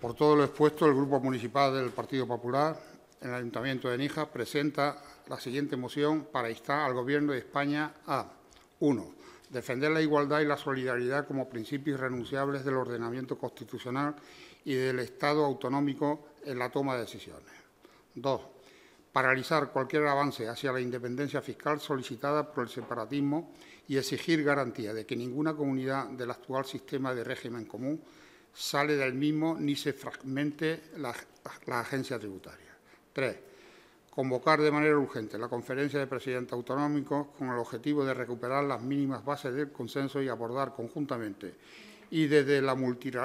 Por todo lo expuesto, el Grupo Municipal del Partido Popular en el Ayuntamiento de Níjar presenta la siguiente moción para instar al Gobierno de España a 1. Defender la igualdad y la solidaridad como principios irrenunciables del ordenamiento constitucional y del Estado autonómico en la toma de decisiones. 2. Paralizar cualquier avance hacia la independencia fiscal solicitada por el separatismo y exigir garantía de que ninguna comunidad del actual sistema de régimen común sale del mismo ni se fragmente la agencia tributaria. 3. Convocar de manera urgente la conferencia de presidentes autonómicos con el objetivo de recuperar las mínimas bases del consenso y abordar conjuntamente y desde la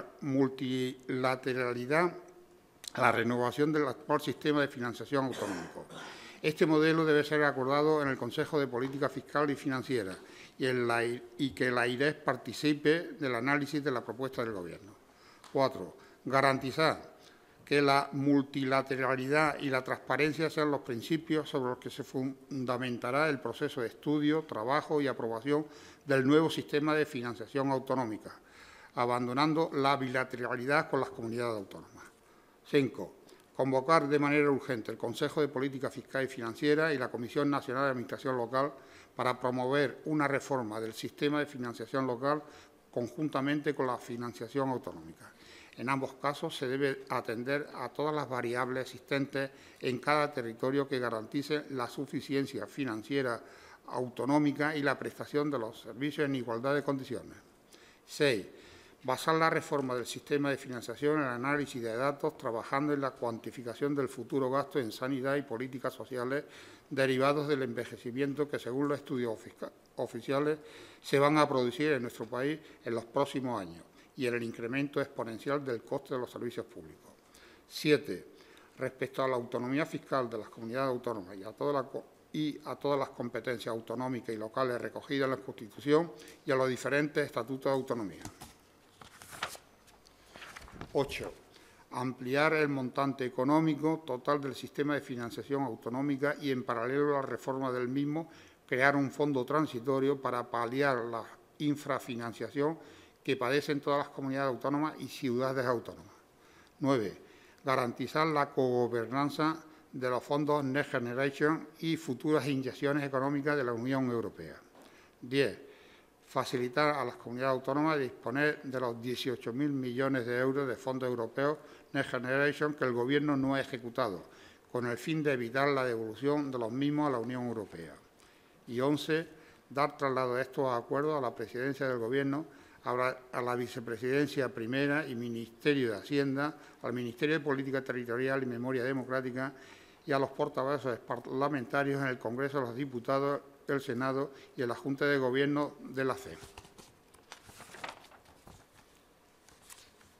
multilateralidad la renovación del actual sistema de financiación autonómico. Este modelo debe ser acordado en el Consejo de Política Fiscal y Financiera y que la AIRES participe del análisis de la propuesta del Gobierno. 4. Garantizar que la multilateralidad y la transparencia sean los principios sobre los que se fundamentará el proceso de estudio, trabajo y aprobación del nuevo sistema de financiación autonómica, abandonando la bilateralidad con las comunidades autónomas. 5. Convocar de manera urgente el Consejo de Política Fiscal y Financiera y la Comisión Nacional de Administración Local para promover una reforma del sistema de financiación local conjuntamente con la financiación autonómica. En ambos casos se debe atender a todas las variables existentes en cada territorio que garanticen la suficiencia financiera autonómica y la prestación de los servicios en igualdad de condiciones. 6. Basar la reforma del sistema de financiación en el análisis de datos, trabajando en la cuantificación del futuro gasto en sanidad y políticas sociales derivados del envejecimiento que, según los estudios oficiales, se van a producir en nuestro país en los próximos años y en el incremento exponencial del coste de los servicios públicos. 7. Respecto a la autonomía fiscal de las comunidades autónomas y a todas las competencias autonómicas y locales recogidas en la Constitución y a los diferentes estatutos de autonomía. 8. Ampliar el montante económico total del sistema de financiación autonómica y, en paralelo a la reforma del mismo, crear un fondo transitorio para paliar la infrafinanciación que padecen todas las comunidades autónomas y ciudades autónomas. 9. Garantizar la cogobernanza de los fondos Next Generation y futuras inyecciones económicas de la Unión Europea. 10. Facilitar a las comunidades autónomas disponer de los 18.000 millones de euros de fondos europeos Next Generation que el Gobierno no ha ejecutado, con el fin de evitar la devolución de los mismos a la Unión Europea. Y 11. Dar traslado de estos acuerdos a la Presidencia del Gobierno, a la Vicepresidencia Primera y Ministerio de Hacienda, al Ministerio de Política Territorial y Memoria Democrática y a los portavoces parlamentarios en el Congreso de los Diputados, el Senado y en la Junta de Gobierno de la CEP.